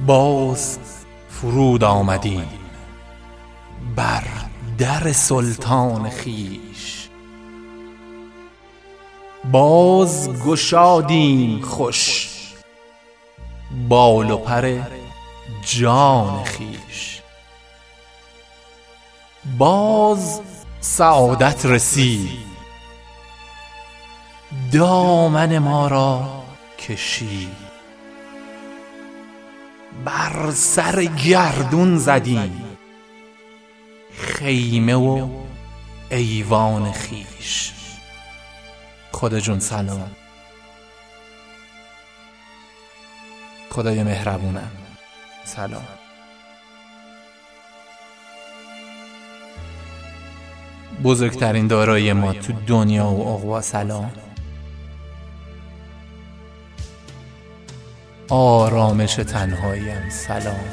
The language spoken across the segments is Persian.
باز فرود آمدیم بر در سلطان خویش، باز گشادیم خوش بال و پر جان خویش. باز سعادت رسید دامن ما را کشید، بر سر گردون زدیم خیمه و ایوان خویش. خدا جون سلام، خدای مهربونم سلام. بزرگترین دارایی ما تو دنیا و عقبا سلام. آرامش تنهاییم سلام.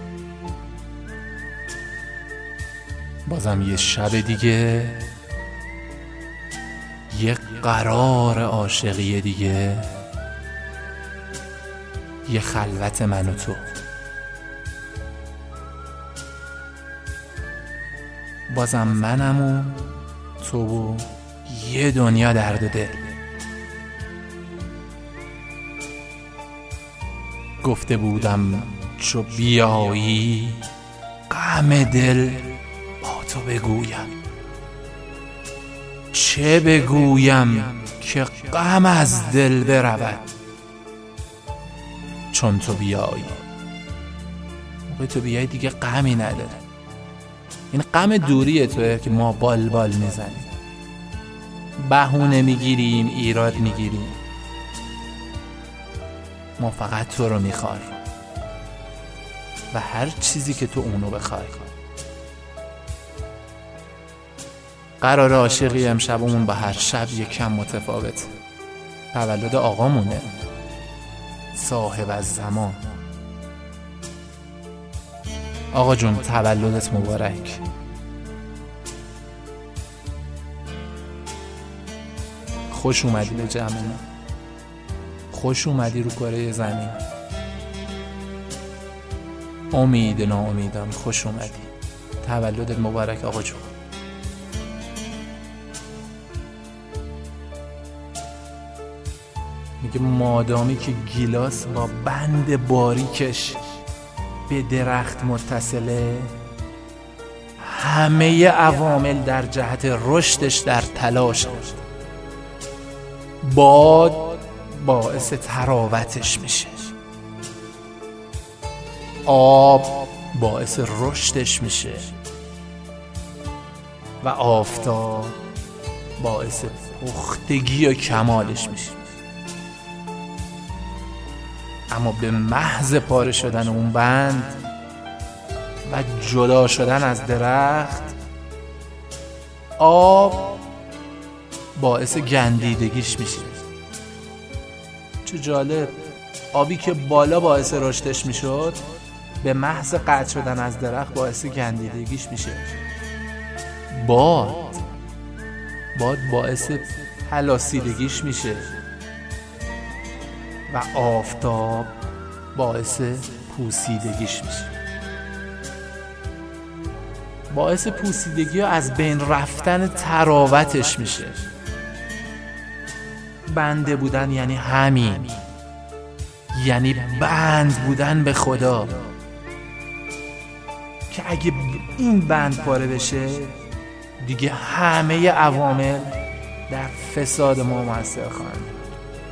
بازم یه شب دیگه، یه قرار عاشقی دیگه، یه خلوت من و تو. بازم منم و تو و یه دنیا درد و دل. گفته بودم چو بیایی غم دل با تو بگویم، چه بگویم که غم از دل برود چون تو بیایی. موقع تو بیایی دیگه غمی نداره. این غم دوری توه که ما بال بال میزنیم، بهونه میگیریم، ایراد میگیریم. ما فقط تو رو میخوایم و هر چیزی که تو اونو بخوای. قرار عاشقی امشبمون با هر شب یکم متفاوت. تولد آقامونه، صاحب الزمان. آقا جون تولدت مبارک. خوش اومدی به جمعنا، خوش اومدی رو کره زمین. امید ناامیدم، خوش اومدی. تولدت مبارک آقا جون. میگه مادامی که گیلاس با بند باریکش به درخت متصله، همه عوامل در جهت رشدش در تلاش هست. باد باعث تراوتش میشه، آب باعث رشدش میشه و آفتاب باعث پختگی و کمالش میشه. اما به محض پاره شدن اون بند و جدا شدن از درخت، آب باعث گندیدگیش میشه. چه جالب، آبی که بالا باعث رشدش میشد به محض قطع شدن از درخت باعث گندیدگیش میشه. باد باعث پلاسیدگیش میشه و آفتاب باعث پوسیدگیش میشه. باعث پوسیدگی و از بین رفتن تراوتش میشه. بنده بودن یعنی همین، یعنی بند بودن به خدا، که اگه این بند پاره بشه دیگه همه عوامل در فساد ما مؤثر خواهند بود.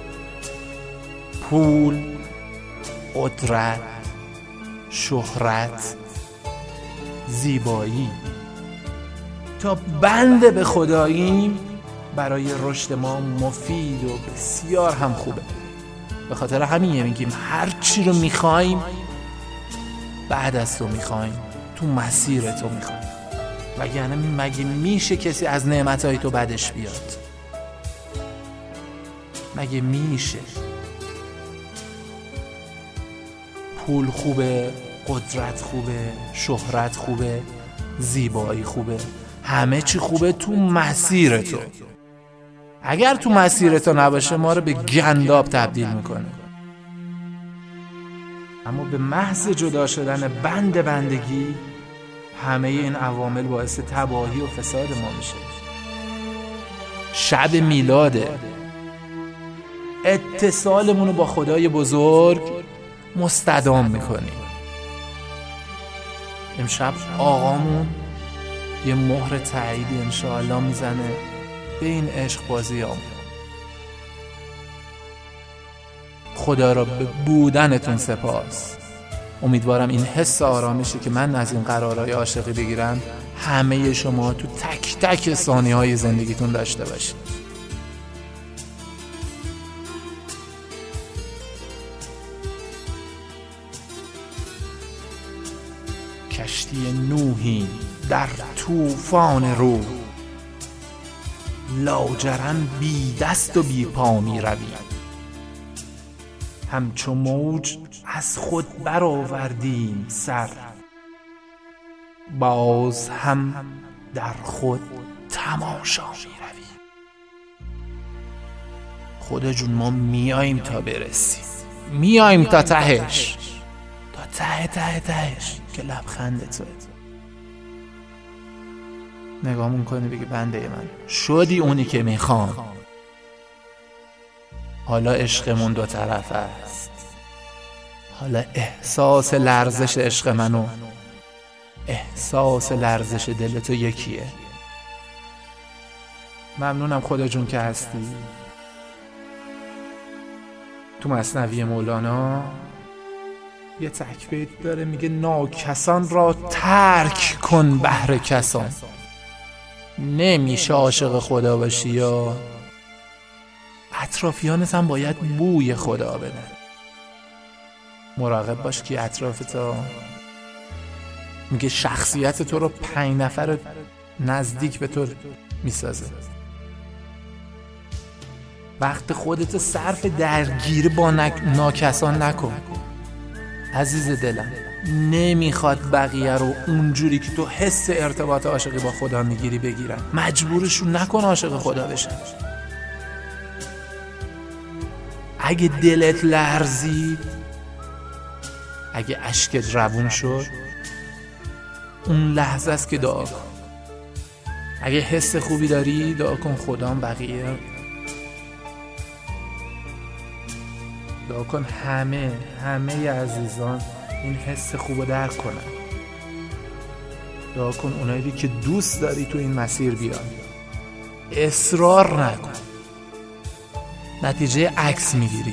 پول، قدرت، شهرت، زیبایی، تا بند به خداییم برای رشد ما مفید و بسیار هم خوبه. به خاطر همین میگیم هر چی رو میخوایم بعد از تو میخوایم، تو مسیر تو میخوایم. وگرنه مگه میشه کسی از نعمتهای تو بدش بیاد؟ مگه میشه؟ پول خوبه، قدرت خوبه، شهرت خوبه، زیبایی خوبه، همه چی خوبه تو مسیر تو. اگر تو مسیر تو نباشه ما رو به گنداب تبدیل میکنه. اما به محض جدا شدن بندگی همه این عوامل باعث تباهی و فساد ما میشه. شب میلاده، اتصالمون رو با خدای بزرگ مستدام میکنیم. امشب آقامون یه مهر تاییدی انشاءالله میزنه به این عشق بازی همون. خدا را به بودنتون سپاس. امیدوارم این حس آرامشی که من از این قرارهای عاشقی بگیرم همه شما تو تک تک ثانیه‌های زندگیتون داشته باشید. کشتی نوحی در طوفان روح، لاجرم بی دست و بی پا می روی. همچو موج از خود برآوردیم سر، باز هم در خود تماشا می روی. خدا جون ما میاییم تا برسیم، میاییم تا تهش، تا تهش که لبخند توه. نگاهمون کنی بگی بنده من شدی اونی که میخوام. حالا عشقمون دو طرف است. حالا احساس لرزش عشق منو احساس لرزش دل تو یکیه. ممنونم خدا جون که هستی. تو مثنوی مولانا یه تکبیر داره میگه ناکسان را ترک کن بهر کسان. نمیشه عاشق خدا باشی یا اطرافیانت هم باید بوی خدا بدن. مراقب باش که اطرافتو میگه شخصیت تو رو 5 نفر نزدیک به تو میسازه. وقت خودت صرف درگیری با ناکسان نکن عزیز دلم. نمیخواد بقیه رو اونجوری که تو حس ارتباط عاشقی با خدا میگیری بگیرن. مجبورشون نکن عاشق خدا بشن. اگه دلت لرزید، اگه اشکت روون شد، اون لحظه است که دعا کن. اگه حس خوبی داری دعا کن خدام بقیه دعا کن همه عزیزان این حس خوبو درک کنن. دعا کن اونایی که دوست داری تو این مسیر بیان. اصرار نکن، نتیجه عکس میگیری.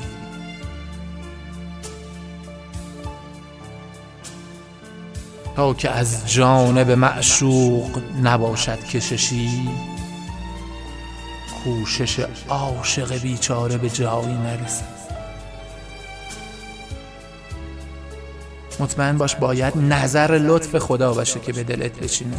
تا که از جانب معشوق نباشد کششی، کوشش عاشق بیچاره به جایی نرسد. مطمئن باش باید نظر لطف خدا باشه که به دلت بشینه،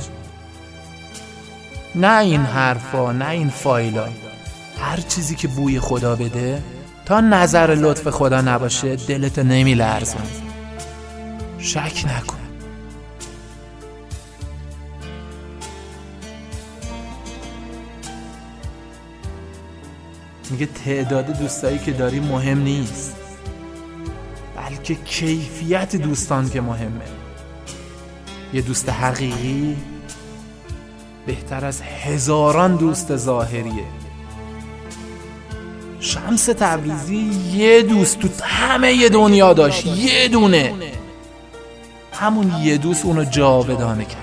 نه این حرفا، نه این فایلا. هر چیزی که بوی خدا بده تا نظر لطف خدا نباشه دلت نمیلرزن. شک نکن. میگه تعداد دوستایی که داری مهم نیست، بلکه کیفیت دوستان که مهمه. یه دوست حقیقی بهتر از هزاران دوست ظاهریه. شمس تبریزی یه دوست تو همه دنیا داشت، یه دونه. همون یه دوست اونو جاودانه کرد.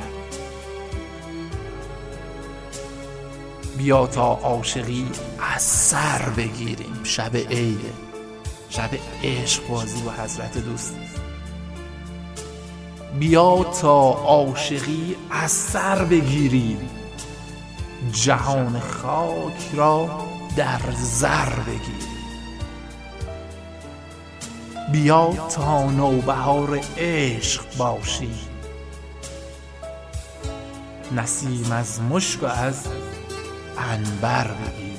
بیا تا عاشقی از سر بگیریم. شب عیده، شب عشق بازی و حضرت دوست. بیا تا عاشقی از سر بگیریم، جهان خاک را در زر بگیریم. بیا تا نوبهار عشق باشی، نسیم از مشک و از عنبر بگیری.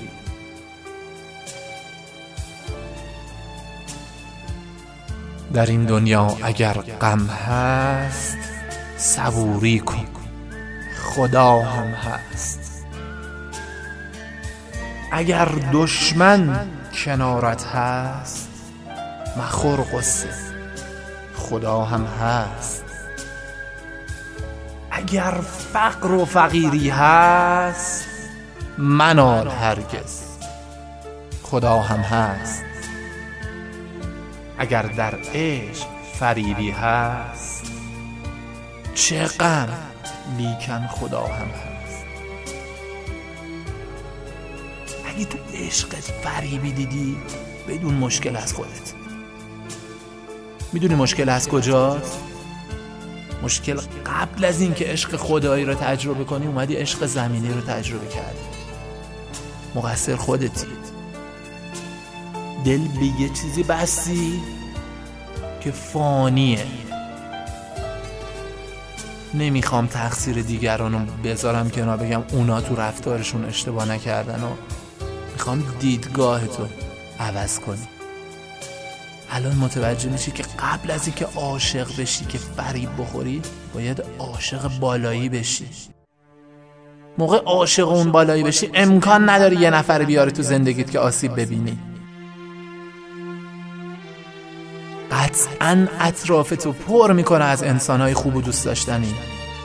در این دنیا اگر غم هست صبوری کن، خدا هم هست. اگر دشمن کنارت هست مخور قصه، خدا هم هست. اگر فقر و فقیری هست منال هرگز، خدا هم هست. اگر در عشق فریبی هست چه غم، لیکن خدا هم هست. اگه تو عشقت فریبی دیدی بدون مشکل از خودت. میدونی مشکل از کجاست؟ مشکل قبل از این که عشق خدایی رو تجربه کنی اومدی عشق زمینی رو تجربه کردی. مقصر خودتی. دل به یه چیزی بستی که فانیه. نمیخوام تقصیر دیگران رو بذارم کنار، بگم اونا تو رفتارشون اشتباه نکردن و میخوام دیدگاهتو عوض کنی. الان متوجه میشی که قبل از اینکه عاشق بشی که فریب بخوری باید عاشق بالایی بشی. موقع عاشق اون بالایی بشی امکان نداره یه نفر بیاری تو زندگیت که آسیب ببینی. قطعاً اطرافتو پر میکنه از انسانهای خوب و دوست داشتنی.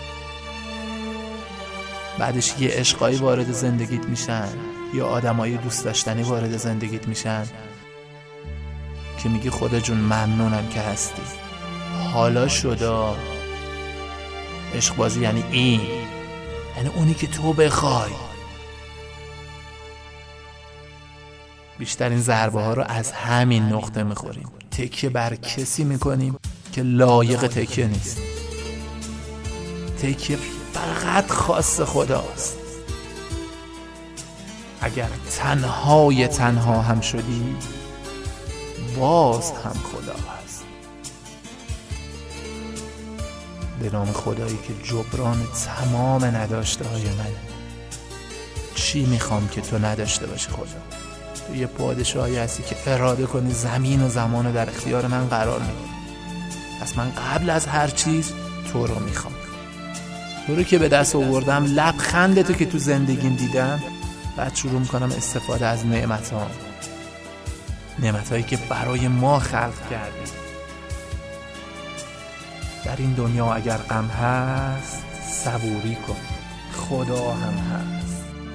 بعدش یه عشقایی وارد زندگیت میشن یا آدمای دوست داشتنی وارد زندگیت میشن که میگی خدا جون ممنونم که هستی. حالا شدا عشق بازی یعنی این، یعنی اونی که تو بخوای. بیشترین ضربه ها رو از همین نقطه میخوریم. تکیه بر کسی میکنیم که لایق تکیه نیست. تکیه فقط خاص خداست. اگر تنها هم شدی باز هم خدا هست. به نام خدایی که جبران تمام نداشته های منه. چی میخوام که تو نداشته باشی خدا؟ تو یه پادشاهی هستی که اراده کنی زمین و زمان در اختیار من قرار میدی. پس من قبل از هر چیز تو رو میخوام. تو رو که به دست آوردم، لبخند تو که تو زندگیم دیدم، بعد شروع میکنم استفاده از نعمت‌هایی که برای ما خلق کردی. در این دنیا اگر غم هست صبوری کن، خدا هم هست.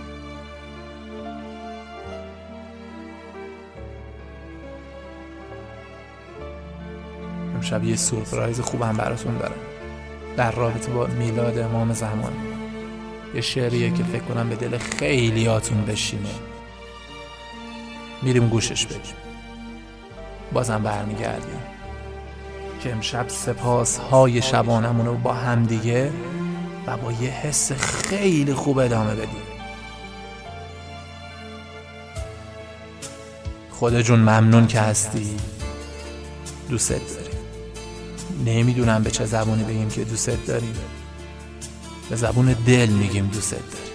امشب یه سورپرایز خوبم براتون دارم در رابطه با میلاد امام زمان. یه شعریه که فکر کنم به دل خیلیاتون بشینه. میریم گوشش بدیم، بازم برمیگردیم که امشب سپاسهای شبانمون رو با همدیگه و با یه حس خیلی خوب ادامه بدیم. خدا جون ممنون که هستی، دوست داریم. نمیدونم به چه زبونی بگیم که دوست داریم. به زبون دل میگیم دوست داریم.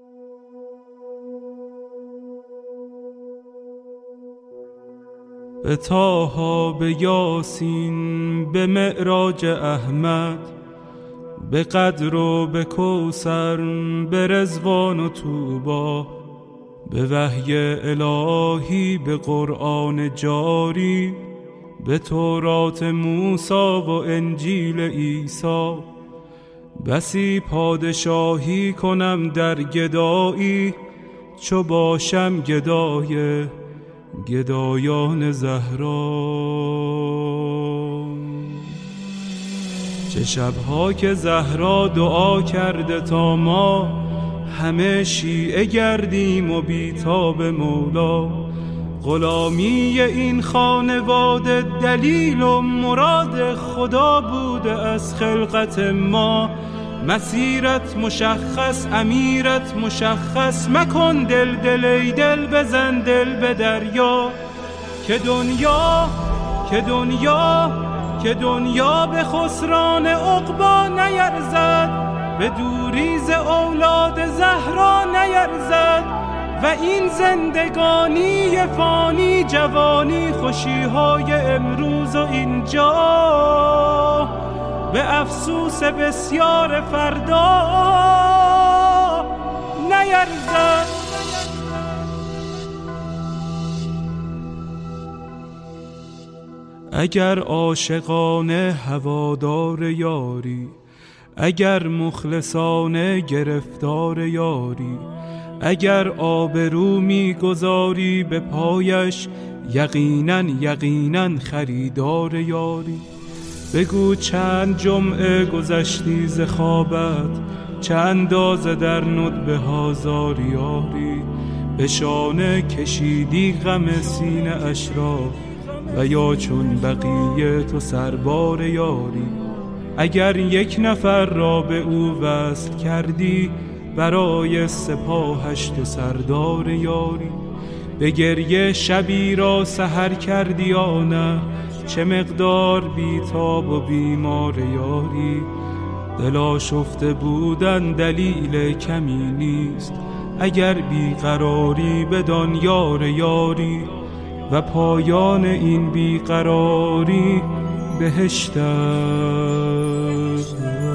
به طه، به یاسین، به معراج احمد، به قدر و به کوثر، به رضوان و طوبی، به وحی الهی، به قرآن جاری، به تورات موسی و انجیل عیسی. بسی پادشاهی کنم در گدایی، چو باشم گدای گدایان زهرا. چه شبها که زهرا دعا کرده تا ما همه شیعه گردیم و بیتاب مولا. غلامی این خانواده دلیل و مراد خدا بوده از خلقت ما. مسیرت مشخص، امیرت مشخص، مکن دل ای دل، بزن دل به دریا. که دنیا به خسران عقبی نیرزد، به دوریز اولاد زهرا نیرزد. و این زندگانی فانی، جوانی خوشیهای امروز و اینجا، به افسوس بسیار فردا نیرزد. اگر عاشقانه هوادار یاری، اگر مخلصانه گرفتار یاری، اگر آبرو می‌گذاری به پایش، یقیناً خریدار یاری. بگو چند جمعه گذشتی ز خوابت، چه اندازه در ندبه ها زاری یاری. به شانه کشیدی غم سینه اش را، و یا چون بقیه تو سربار یاری. اگر یک نفر را به او وصل کردی، برای سپاهش تو سردار یاری. به گریه شبی را سحر کردی یا نه، چه مقدار بیتاب و بیمار یاری. دل آشفته بودن دلیل کمی نیست، اگر بیقراری بدان یار یاری. و پایان این بیقراری بهشت است،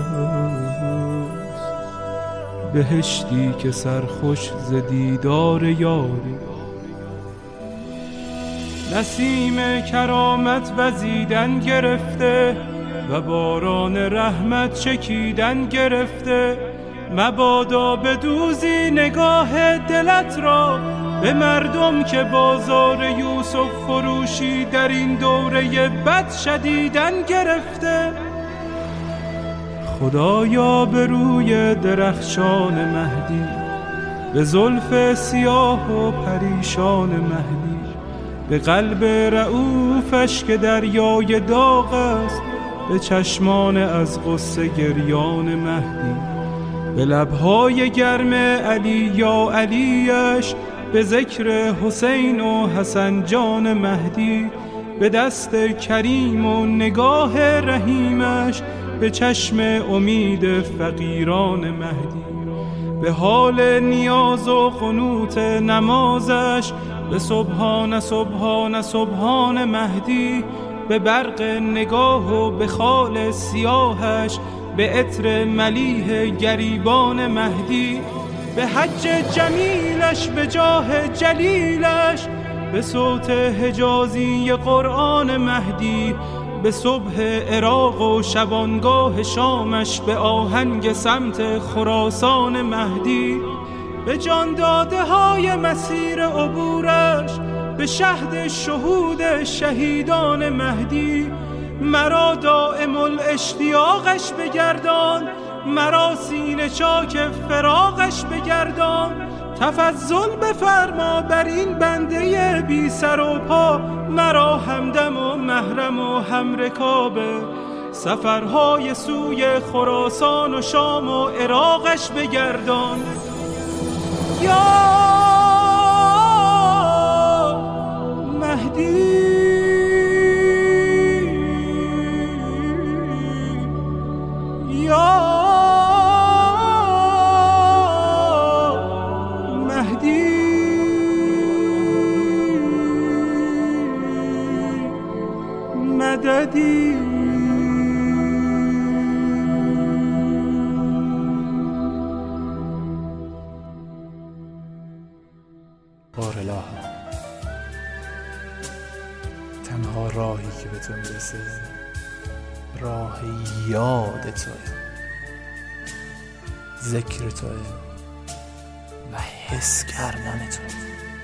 بهشتی که سرخوش ز دیدار یاری. نسیم کرامت وزیدن گرفته، و باران رحمت چکیدن گرفته. مبادا بدوزی نگاه دلت را، به مردم که بازار یوسف فروشی در این دوره بد شدیدن گرفته. خدایا به روی درخشان مهدی، به زلف سیاه و پریشان مهدی، به قلب رؤوفش که دریای داغ است، به چشمان از غصه گریان مهدی، به لبهای گرم علی یا علیش، به ذکر حسین و حسن جان مهدی، به دست کریم و نگاه رحیمش، به چشم امید فقیران مهدی، به حال نیاز و قنوت نمازش، به سبحان سبحان سبحان مهدی، به برق نگاه و به خال سیاهش، به عطر ملیح گریبان مهدی، به حج جمیلش، به جاه جلیلش، به صوت حجازی قرآن مهدی، به صبح عراق و شبانگاه شامش، به آهنگ سمت خراسان مهدی، به جان داده های مسیر عبورش، به شهد شهود شهیدان مهدی. مرا دائم الاشتیاقش بگردان، مرا سینه چاک فراقش بگردان. تفضل بفرما بر این بنده بی سر و پا، مرا همدم و محرم و همرکابه. سفرهای سوی خراسان و شام و عراقش بگردان. یا مهدی، یا مهدی، مددی. بارالله، تنها راهی که به تو میرسه راه یاد توه، ذکر توه و حس کردن توه.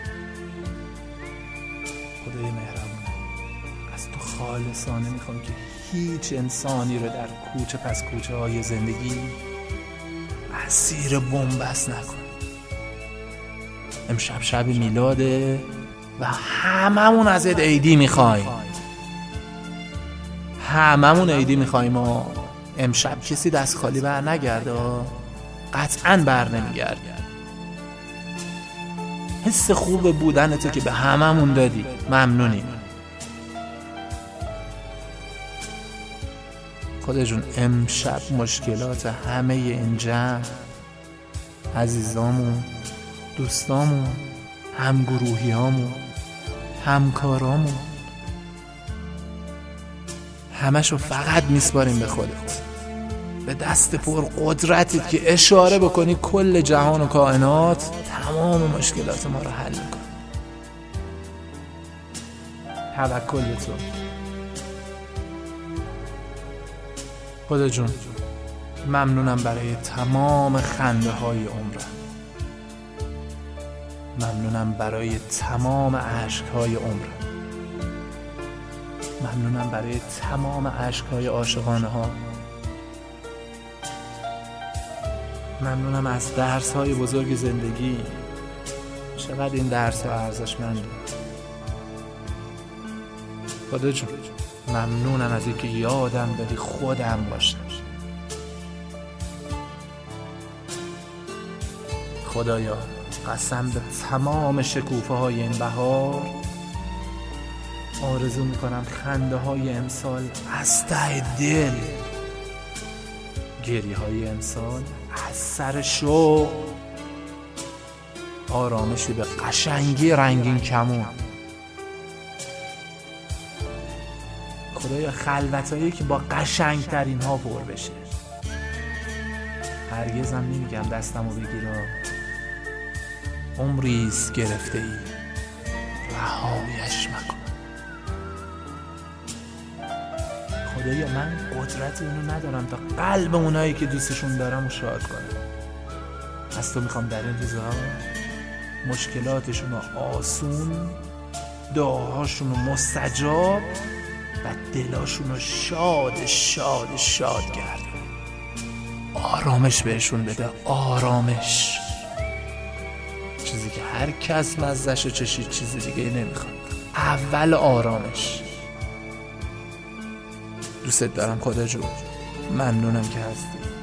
خدای مهربون، از تو خالصانه میخوام که هیچ انسانی رو در کوچه پس کوچه های زندگی اسیر بن‌بست نکن. امشب شب میلاده و هممون ازت عیدی میخوایم، هممون عیدی میخوایم. و امشب کسی دست خالی بر نگرده، قطعاً بر نمیگرده. حس خوب بودن تو که به هممون دادی، ممنونیم. خدا جون، امشب مشکلات همه این جمع، عزیزامون، دوستامون، همگروهیامون، همکارامون، همشو فقط میسپاریم به خودت، به دست پر قدرتت که اشاره بکنی کل جهان و کائنات تمام مشکلات ما رو حل کن. توکل به تو، خدا جون ممنونم برای تمام خنده های عمرم، ممنونم برای تمام عشق های عمرم، ممنونم برای تمام عشق های عاشقانه ها، ممنونم از درس های بزرگ زندگی. چقدر این درس ها ارزشمنده. خدا جون ممنونم از اینکه یادم دادی خودم باشم. خدایا قسم به تمام شکوفه های این بهار، آرزو میکنم خنده های امسال از ته دل، گریه های امسال از سر شوق، آرامشی به قشنگی رنگین کمون. خدایا خلوتایی که با قشنگ ترین ها پر بشه. هرگزم نمیگم دستمو بگیرا، عمریست گرفته ای، رهایش مکن. خدایا من قدرت اینو ندارم تا قلب اونایی که دوستشون دارم رو شاد کنم. از تو میخوام در این روزها مشکلاتشون رو آسون، دعاهاشون رو مستجاب و دلاشون رو شاد شاد شاد گردون. آرامش بهشون بده، آرامش، چیزی که هر کس مزه‌شو چشید، چیزی دیگه نمیخواد. اول آرامش. دوست دارم خدا جون، ممنونم که هستی.